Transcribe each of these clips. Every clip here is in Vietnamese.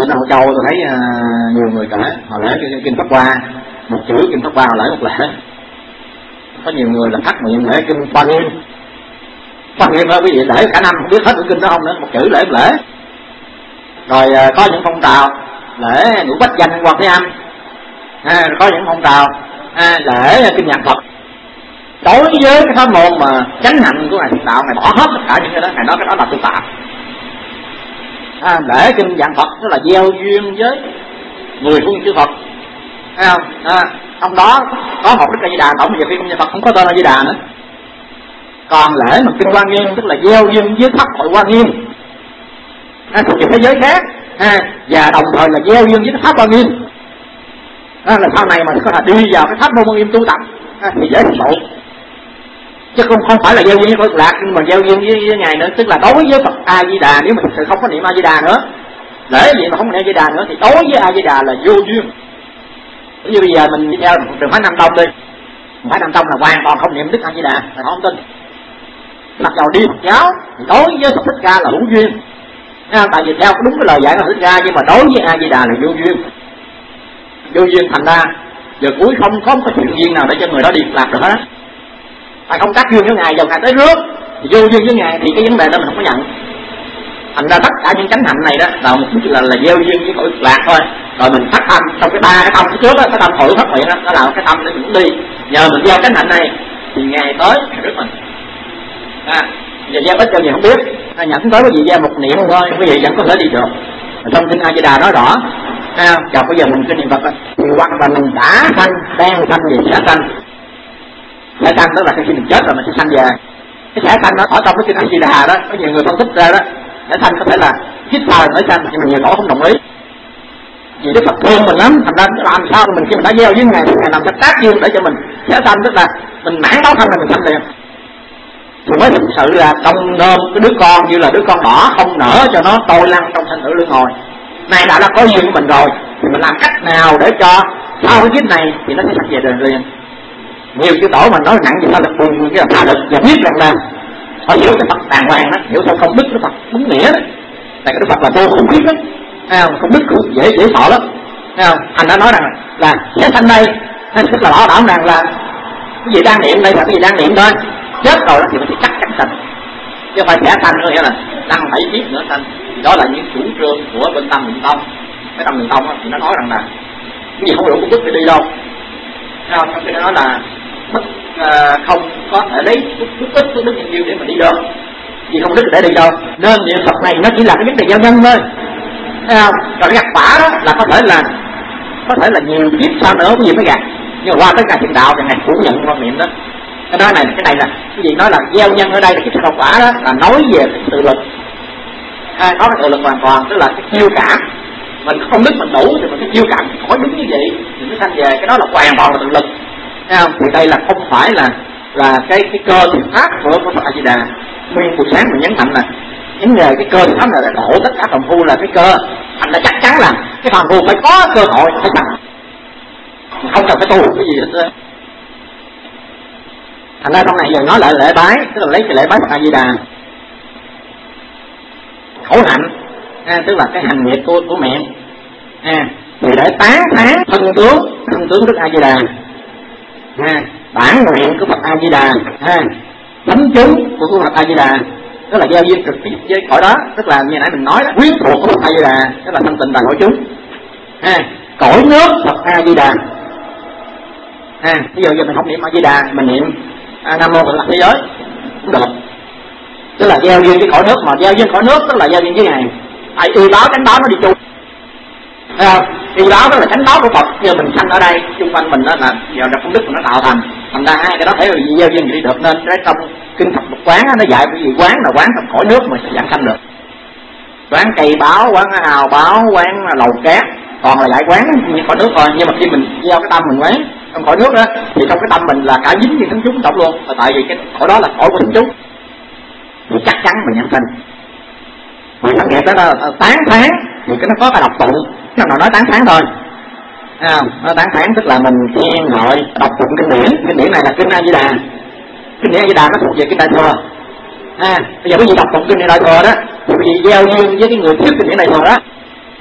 Bên Hậu Châu tôi thấy nhiều người kể họ lễ kinh Pháp Hoa, một chữ kinh Pháp Hoa họ lễ một lễ. Có nhiều người là thắc nguyện lễ kinh Hoa Nghiêm. Hoa Nghiêm ơi quý vị, lễ cả năm không biết hết kinh đó không nữa, một chữ lễ một lễ. Rồi có những phong trào lễ ngũ bách danh Quan Thế Âm, có những phong trào lễ kinh nhạc Phật. Đối với cái pháp môn mà chánh hạnh của ngài Phật đạo, ngài bỏ hết tất cả những cái đó, ngài nói cái đó là tội phạm. Lễ kinh dạng Phật tức là gieo duyên với 10 phương chư Phật, thấy không? Trong đó có một Đức A Di Đà, tổng về phim Phật không có tên A Di Đà nữa. Còn lễ mà kinh Hoa Nghiêm tức là gieo duyên với pháp hội Hoa Nghiêm, thuộc về thế giới khác, và đồng thời là gieo duyên với cái pháp Hoa Nghiêm, là sau này mà có thể đi vào cái pháp môn Hoa Nghiêm tu tập thì dễ thành tựu. Chứ không phải là gieo duyên với cõi Cực Lạc, nhưng mà gieo duyên với ngài nữa, tức là đối với Phật A Di Đà, nếu mà thực sự không có niệm A Di Đà nữa, lễ gì mà không có niệm A Di Đà nữa thì đối với A Di Đà là vô duyên. Như bây giờ mình đi theo trường phái Nam Tông đi, phái Nam Tông là hoàn toàn không niệm Đức A Di Đà, là không tin. Mặc dầu đi Phật giáo thì đối với Phật Thích Ca là hữu duyên, tại vì theo đúng cái lời dạy của Thích Ca, nhưng mà đối với A Di Đà là vô duyên. Vô duyên thành ra giờ cuối không có một cái chuyện duyên nào để cho người đó đi lạc được hết. Tại không tác duyên với ngài, dầu ngài tới rước thì vô duyên với ngài thì cái vấn đề đó mình không có nhận. Thành ra tất cả những chánh hạnh này đó là một chút là gieo duyên với cõi Cực Lạc thôi. Rồi mình phát tâm trong cái ba cái tâm trước đó, cái tâm hội phát nguyện đó là cái tâm để mình đi. Nhờ mình gieo chánh hạnh này thì ngày tới ngày rước mình. Giờ gieo ít gieo gì không biết, nhận tới cái gì gieo một niệm thôi, quý vị vẫn có thể đi được. Trong kinh A Di Đà nói rõ, chào bây giờ mình kinh niệm Phật thì hoặc là mình đã sanh, đang sanh gì sẽ sanh. Sẽ sanh tức là khi mình chết rồi mình sẽ sanh về. Cái sẽ sanh nó ở trong cái kinh A Di Đà đó, có nhiều người phân tích ra đó, sẽ sanh có thể là kiếp sau mới sanh, nhưng mà nhiều tổ không đồng ý. Vì Đức Phật thương mình lắm, thành ra làm sao mình khi mình đã gieo với ngài thì ngài làm cái tác duyên để cho mình sẽ sanh, tức là mình mãn báo thân là mình sanh liền. Thì mới thực sự là trong nôm cái đứa con như là đứa con đỏ không nở cho nó trôi lăn trong sanh tử luân hồi. Này đã là có duyên của mình rồi thì mình làm cách nào để cho sau cái kiếp này thì nó sẽ sanh về đời liền. Nhiều chư tổ mình nói nặng gì sao lực buồn cái là tha lực và biết rằng là họ hiểu cái Phật đàng hoàng đó, hiểu sao không biết cái Phật đúng nghĩa đó. Tại cái Đức Phật là vô không biết đó, không biết cũng dễ sợ lắm, thành đã nói rằng là sẽ sanh đây, tức là bảo đảm rằng là cái gì đang niệm đây là cái gì đang niệm thôi, chết rồi đó thì mình sẽ chắc chắn sanh, chứ không phải sẽ sanh nữa, nghĩa là đang phải biết nữa sanh. Đó là những chủ trương của bên Tâm Định Tông. Cái Tâm Định Tông thì nó nói rằng là cái gì không đủ công đức để đi đâu, trong khi nó nói là không có thể lấy chút ít của đức nhân duyên để mà đi được, vì không đức để đi đâu. Nên niệm Phật này nó chỉ là cái vấn đề giao nhân thôi, thấy không? Rồi cái gặt quả đó là có thể là nhiều kiếp sau nữa cái gì mới gặt, nhưng mà qua tới ngày thiền đạo thì ngài phủ nhận quan niệm đó. Cái này là cái gì nói là gieo nhân ở đây là kiếp sau quả đó, là nói về cái tự lực, nói cái tự lực hoàn toàn, tức là cái chiêu cảm. Mình không đức mình đủ thì mình cái chiêu cảm hỏi đúng như vậy thì mới sanh về, cái đó là hoàn toàn là tự lực. Thì đây là không phải là cái cơ thiền pháp của Phật A Di Đà. Nguyên buổi sáng mình nhấn mạnh là những nghề cái cơ thiền pháp này là đổ tất cả phàm phu là cái cơ, thành là chắc chắn là cái phàm phu phải có cơ hội phải sanh, không cần phải tu cái gì hết. Thành ra trong này giờ nói lại lễ bái, tức là lấy cái lễ bái Phật A Di Đà, khẩu hạnh, tức là cái hành nghiệp của miệng, thì để tán thán thân tướng Đức A Di Đà, bản nguyện của Phật A Di Đà, chánh chúng của Phật A Di Đà, tức là giao duyên trực tiếp với cõi đó, tức là như nãy mình nói đó, quyến thuộc của Phật A Di Đà, tức là thân tình là cõi chúng, cõi nước Phật A Di Đà. Ví dụ giờ mình không niệm A Di Đà, mình niệm Nam Mô Phật Lạc Thế Giới cũng được, tức là giao duyên với cõi nước, mà giao duyên cõi nước tức là giao duyên với ngài. Tại y báo chánh báo nó đi chung, thấy không? Y báo đó là chánh báo của Phật, giờ mình sanh ở đây xung quanh mình đó là giờ là công đức của nó tạo thành ra hai cái đó phải là giao duyên gì đi được. Nên cái trong kinh Phật một quán nó dạy cái gì quán là quán trong cõi nước mà sẽ giảng sanh được, quán cây báo, quán hào báo, quán lầu cát, còn là giải quán như cõi nước thôi. Nhưng mà khi mình gieo cái tâm mình quán trong cõi nước đó thì trong cái tâm mình là cả dính như thánh chúng động luôn, là tại vì cái cõi đó là cõi của thánh chúng thì chắc chắn mình nhận sanh. Vì thất nghiệp đó là tán thán thì cái nó có cái đọc tụng, chứ nào nói tán thán thôi, nó tán thán tức là mình khen ngợi đọc tụng kinh điển này là kinh A Di Đà. Kinh điển A Di Đà nó thuộc về kinh Đại Thừa. Bây giờ quý vị đọc tụng kinh Đại Thừa đó thì quý vị gieo duyên với cái người thuyết kinh điển Đại Thừa đó,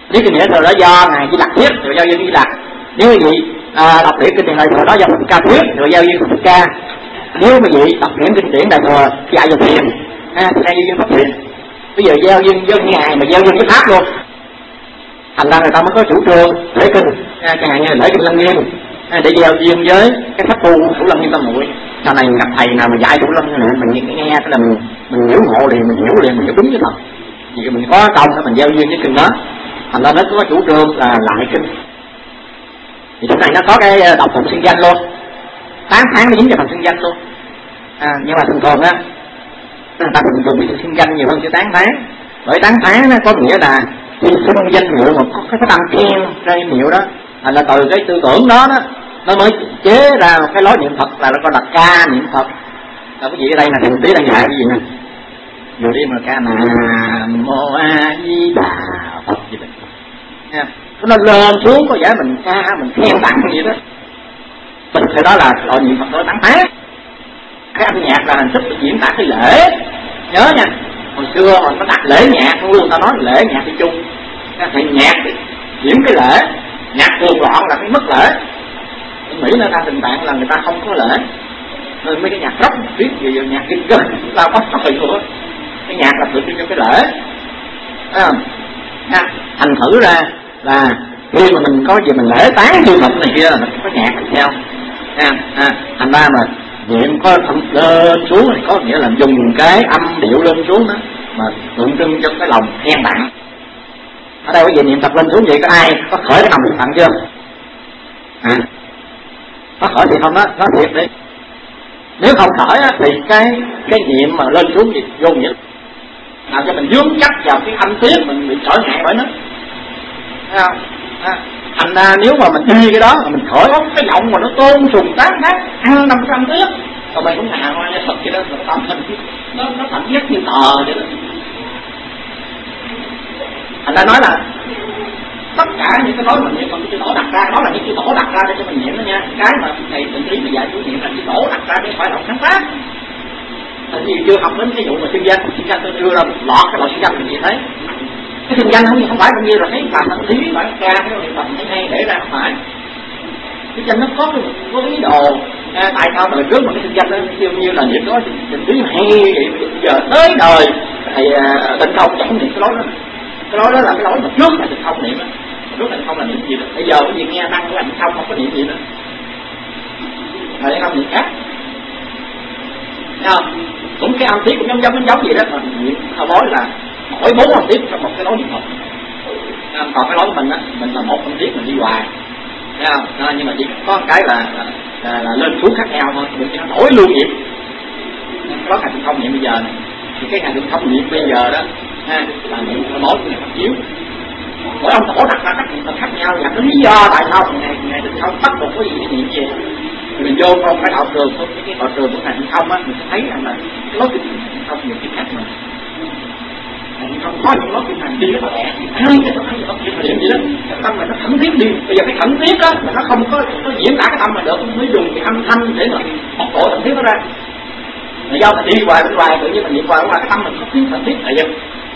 Nếu cái nghĩa rồi đó do ngài Di Lặc viết, rồi giao duyên Di Lặc. Nếu quý vị đọc điển kinh điển đại thừa đó do Phật Ca viết, rồi giao duyên Phật Ca. Nếu quý vị đọc điển kinh điển đại thừa dạy vào thiền, thì giao duyên pháp thiền. Bây giờ giao duyên với ngài mà giao duyên với pháp luôn. Thành ra người ta mới có chủ trương lễ kinh, chẳng hạn như lễ kinh Lăng Nghiêm, để giao duyên với cái pháp tu Thủ Lăng Nghiêm Tam Muội. Sau này gặp thầy nào mà dạy Thủ Lăng Nghiêm này, mình nghe cái là mình hiểu ngộ liền, mình hiểu liền, mình hiểu đúng với thật. Vì mình có công để mình giao duyên với kinh đó. Thành ra nó có chủ trương là lại kinh. Thì chỗ này nó có cái đọc phần xưng danh luôn, 8 tháng nó dính vào phần xưng danh luôn. Nhưng mà thường thường á, người ta thường dùng cái xưng danh nhiều hơn chữ tán tháng. Bởi tán tháng nó có nghĩa là khi xưng danh hiệu mà có cái đăng khen cái hiệu đó, là từ cái tư tưởng đó nó mới chế ra một cái lối niệm Phật là nó gọi là ca niệm Phật. Rồi cái gì ở đây là thầy tí đang dạy cái gì nè, vừa đi mà ca Nam Mô A Di Đà Phật gì đó, nó lên xuống có vẻ mình ca mình khen tặng gì đó. Mình cái đó là loại niệm Phật đó tán tháng. Cái âm nhạc là hình thức diễn tả cái lễ, nhớ nha. Hồi xưa mà nó đặt lễ nhạc luôn, ta nói lễ nhạc đi chung, thì nhạc diễn cái lễ, nhạc cuồng loạn là cái mất lễ. Mỹ nó ra tình trạng là người ta không có lễ, nên mấy cái nhạc rock biết gì nhạc kinh cơ ta có thời nữa. Cái nhạc là tự cho cái lễ, thành thử ra là khi mà mình có gì mình lễ tán như Phật này kia là mình có nhạc theo, thành ra mà niệm có lên xuống thì có nghĩa là dùng cái âm điệu lên xuống đó mà tượng trưng cho cái lòng khen tặng. Ở đây có gì niệm Phật lên xuống vậy, có ai có khởi cái lòng niệm tặng chưa? Có khởi thì không đó, nó thiệt đi. Nếu không khởi á, thì cái niệm mà lên xuống thì vô nghĩa, làm cho mình vướng chắc vào cái âm tiết, mình bị trở ngại bởi nó. Thấy không? Thành ra nếu mà mình đi cái đó mà mình khởi cái giọng mà nó tôn sùng tán thán ăn 500 tiết, còn mình cũng hạ hoa như Phật kia đó, tâm mình nó cảm giác như tờ vậy đó. Thành ra nói là tất cả những cái nói mình niệm Phật chư tổ đặt ra, đó là những chư tổ đặt ra để cho mình niệm đó nha. Cái mà thầy định lý mà dạy chủ niệm là chư tổ đặt ra chứ không phải là sáng tác. Tại vì chưa học đến cái vụ mà xưng danh tôi đưa ra lọt cái loại xưng danh mình như thế. Cái xưng danh không phải bao nhiêu là thấy làm thằng thí phải ca cái niệm Phật hay để ra, không phải. Cái danh nó có ý đồ. Tại sao đời trước mà cái xưng danh nó kêu như là niệm đó định lý hay vậy, bây giờ tới đời thầy Tịnh Không chẳng niệm cái lối đó. Cái lối đó là cái lối mà trước là Tịnh Không niệm á. Trước là không là niệm gì đó. Bây giờ cái gì nghe tăng của anh không có niệm gì nữa. Thầy không niệm khác. Thấy không? Cũng cái âm tiết cũng giống gì đó mà niệm thao bói là mỗi 4 âm tiết trong một cái lối niệm Phật. Còn cái lối của mình á, mình là một âm tiết mình đi hoài. Thấy không? Nhưng mà chỉ có một cái là lên xuống khác nhau thôi, đừng cho nó đổi luôn vậy. Cái lối Ngài Tịnh Không niệm bây giờ này, thì cái Ngài Tịnh Không niệm bây giờ đó là niệm thao bói của Ngài Phật chiếu. Mỗi ông tổ đặt ra các niệm khác nhau, và cái lý do tại sao Ngài Tịnh Không bắt buộc có gì cái niệm gì. Mình vô trong cái đạo trường, cái đạo trường của Ngài Tịnh Không á, mình sẽ thấy rằng là cái lối Tịnh Không nhiều cái khác mà. Ngài Tịnh Không có những lối Tịnh Hành đi rất là lẹ, hai cái thấy có cái niệm gì đó, cái tâm này nó thẳng thiết đi. Bây giờ cái thẳng thiết á mà nó không có diễn tả cái tâm mà được, mới dùng cái âm thanh để mà một tổ thẳng thiết nó ra. Là do mình đi hoài tự nhiên mình niệm hoài cái tâm mình có tiếng thẳng thiết là vậy.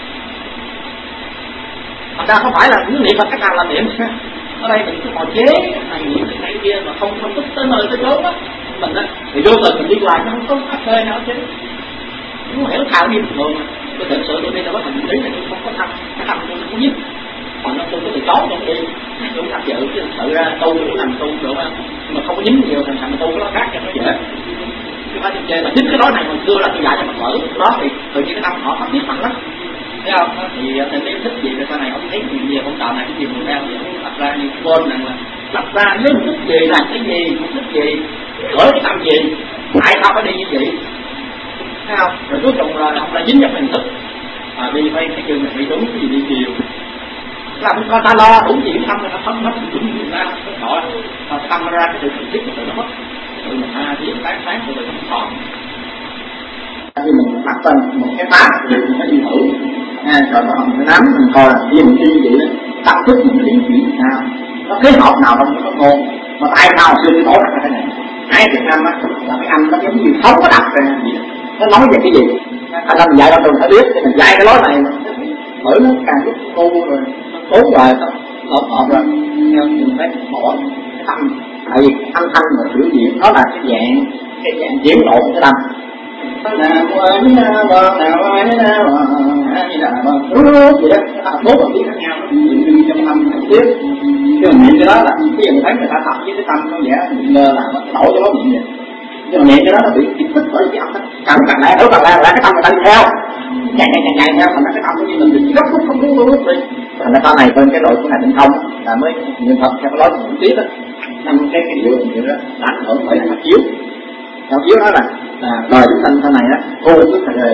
Thật ra không phải là cứ niệm Phật cách nào làm niệm. Ở đây mình cứ ngồi chế này niệm cái này kia mà không tức tới nơi tới chốn á, mình á thì vô tình mình đi hoài nó không có khắp nơi nào chứ. Nó hiểu thao như bình thường mà. Tôi thật sự tôi đi đâu có thành lý này tôi không có thăm, cái thăm tôi không biết. Còn nó tôi có từ chó trong đi, tôi tham dự chứ thật sự ra tu cũng làm tu được á, nhưng mà không có dính nhiều thành tu cái đó khác cho nó dễ. Chứ phải tôi chơi mà chính cái đó này hồi xưa là tôi dạy cho Phật tử đó thì tự nhiên cái tâm họ phát biết mạnh lắm. Thấy không? Thì thầy biết thích gì rồi sau này ông thấy chuyện gì ông tạo này cái gì mình theo thì ông đặt ra như quên rằng là đặt ra nếu thích gì làm cái gì, không thích gì, khởi cái tâm gì, tại sao phải đi như vậy? Thấy không? Rồi cuối cùng là ông đã dính vào hình thức đi vay cái trường này đi đúng cái gì đi chiều. Làm con ta lo đúng gì tâm người ta không mất đúng người ta cái họ tâm ra cái sự cần thiết của nó mất. Tự mình tha thiết sáng của mình không còn. Khi mình đặt tên một cái pháp thì mình phải đi thử, rồi mình phải nắm mình coi là khi mình đi vậy đó, tâm thức mình đi chuyển sao, có cái hợp nào trong cái ngôn, mà tại sao xưa cái tổ đặt ra cái này, hai Việt Nam á là cái anh nó giống như không có đặt ra gì, nó nói về cái gì, thành ra mình dạy con đường phải biết, thì mình dạy cái lối này, bởi nó càng giúp cô rồi, 4 rồi họp rồi theo mình phải bỏ cái tâm, tại vì âm thanh mà biểu diễn nó là cái dạng diễn lộ của cái tâm. Nào ai na ba nào ai na ba ai na ba vậy đó, 4 bằng tiếng khác nhau diễn trong tâm trực tiếp. Chứ mà niệm cái đó là cái giờ mình thấy người ta tập với cái tâm nó vẽ ngờ là nó đổ cho nó niệm vậy. Nhưng mà niệm cái đó là bị kích thích bởi cái âm thanh càng lại ở càng lại cái tâm người ta đi theo chạy theo, thành ra cái tâm của mình bị gấp rút không đúng luôn đi. Thành ra sau này bên cái đội của Ngài Định Thông là mới niệm Phật theo cái lối niệm tiếp đó, năm cái điều như đó ảnh hưởng bởi là chiếu đó là đời chúng sanh sau này đó cô cứ thời đời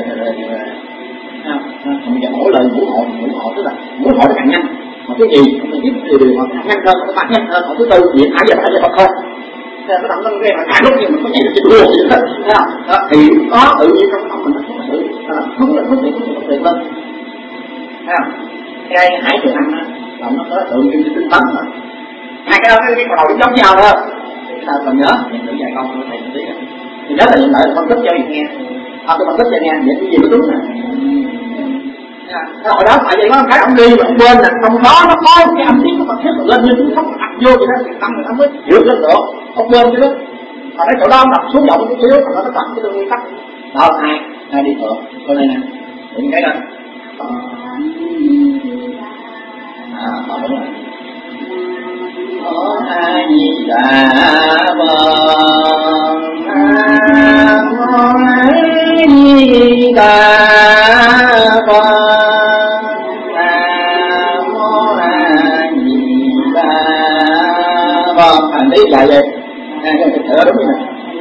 bây giờ mỗi lời ngũ hộ tức là ngũ hộ nó càng nhanh, mà cái gì mình biết điều họ nhanh hơn, nó tăng nhanh hơn, họ thứ tư điện ai giờ Phật thôi. Cái tâm nó nghe mà càng lúc như mình có nhảy được trên đua vậy đó, thấy không? Đó, thì có tự nhiên trong tâm mình nó có sự không thể lên, thấy không? Cái Hải Trường Anh đó là nó có tự nhiên tinh tấn rồi, hai cái đó cái đầu nó giống nhau thôi. Sao còn nhớ những tự dạy con của thầy một tí đó. Thì nhớ là những lời phân tích cho mình nghe, tôi phân tích cho nghe những cái gì nó đúng nè. Cái hồi đó tại vì có cái ông đi mà ông bên là trong đó nó có cái âm tiết nó còn thiết lên như chúng không đặt vô vậy đó, thì tâm người ta mới vượt lên được. Ông bên chứ đó, mà cái chỗ đó ông đặt xuống giọng một xíu, mà nó tập cái đường nguyên tắc. Đó hai đi thượng, coi đây nè, đừng thấy đâu. Đúng rồi. A Di Đà Phật, Nam Mô A Di Đà Phật, Nam Mô A Di Đà Phật. Hành lý dài vậy, cái thở đúng rồi.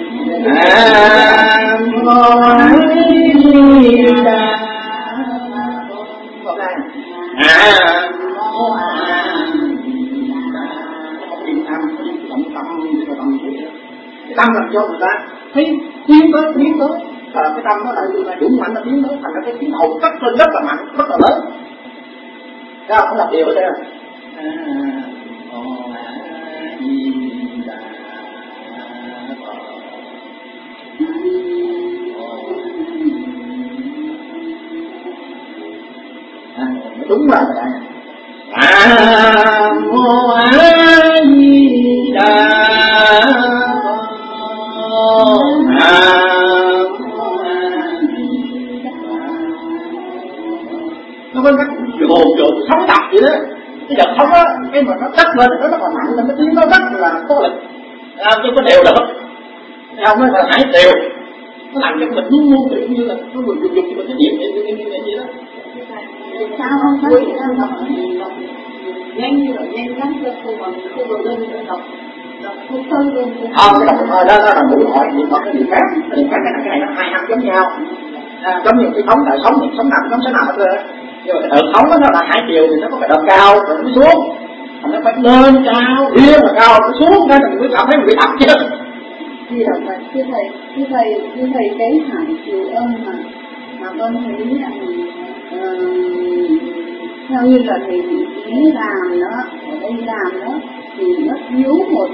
Nam Mô A Di Đà Phật, Nam Mô A tâm làm cho người ta thấy tiến tới cái tâm nó lại dũng mạnh, nó tiến tới thành ra cái tiếng hồn cất lên rất là mạnh, rất là lớn. Đó không làm điều ở đây rồi. Đúng là vậy. Nam Mô A Di Đà nó có cái dồn sống tập vậy đó. Cái dòng sống á, cái mà nó cất lên nó rất là mạnh, là cái tiếng nó rất là có lực, chứ có đều được không, nó là hải đều, nó làm cho mình muốn tự như là nó dùng cho mình cái điểm vậy đó. Sao không có gì đâu đọc nhanh như là nhanh lắm, cho cô bằng cô đồ lên để đọc không sơ luôn. Cái đọc đó là mũi hỏi thì có cái gì khác, cái này nó hai âm giống nhau, giống như cái thống đời sống thì sống nào cũng sống nào hết rồi. Nhưng mà cái đợt thống đó nó là hải chiều thì nó có cái đợt cao rồi nó xuống, thành nó phải lên cao, yên mà cao nó xuống cái mình mới cảm thấy mình bị thấp chứ. Thì là vậy, thưa thầy cái hải chiều âm mà con thấy là theo như là thầy vị trí làm đó, ở đây làm đó thì nó thiếu một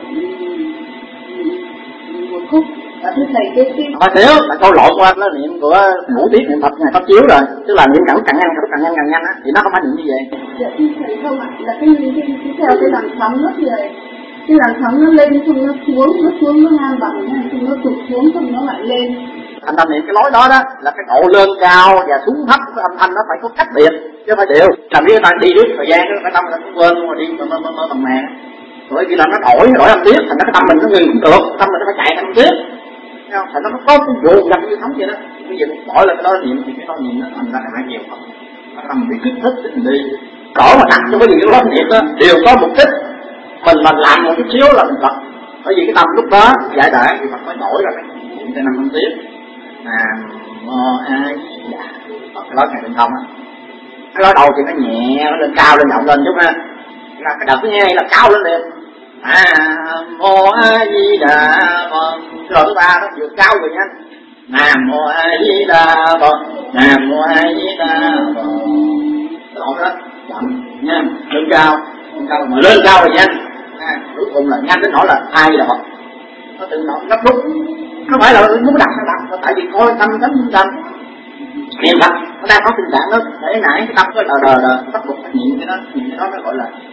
khúc. Và thưa thầy cái thiếu là câu lộn qua nó niệm của ngũ tiết niệm Phật ngày Pháp chiếu rồi, tức là niệm càng nhanh á, thì nó không phải niệm như vậy. Dạ thưa thầy không ạ, là cái theo cái làn sóng nó thì cái làn sóng nó lên xong nó xuống nó ngang bằng này, xong nó tụt xuống xong nó lại lên. Thành ra niệm cái lối đó là cái độ lên cao và xuống thấp cái âm thanh nó phải có cách biệt chứ không phải đều. Làm như người ta đi trước thời gian đó phải tâm là cũng quên mà đi mơ tầm màng. Bởi vì là nó đổi âm tiết, thành ra cái tâm mình nó ngừng không được, tâm mình nó phải chạy âm tiết. Thấy không? Thành ra nó có cái dồn dập như thống vậy đó. Bây giờ đổi là cái đó niệm thì cái đó niệm nó thành ra cái nhiều không. Tâm mình bị kích thích để mình đi. Cỏ mà đặt cho cái gì đó niệm đó đều có mục đích. Mình mà làm một chút xíu là mình Phật. Bởi vì cái tâm lúc đó giải đãi thì Phật mới đổi ra cái niệm cái năm âm tiết. Nam Mô A Di Đà Phật, cái đó Ngài Định Thông á. Cái đó đầu thì nó nhẹ, nó lên cao lên rộng lên chút ha. Cái đợt thứ hai là cao lên liền. Nam Mô A Di Đà Phật. Cái đợt thứ ba nó vừa cao vừa nhanh. Nam Mô A Di Đà Phật, Nam Mô A Di Đà Phật. Cái đoạn đó chậm nhanh, lên cao mà lên cao rồi nhanh. Cuối cùng là nhanh đến nỗi là A Di Đà Phật. Nó tự động gấp rút. Không phải là muốn đặt sao đặt, tại vì coi tâm tánh niệm Phật nó đang có tình trạng nó để nãy cái tâm có đờ bắt buộc phải niệm cái đó nó gọi là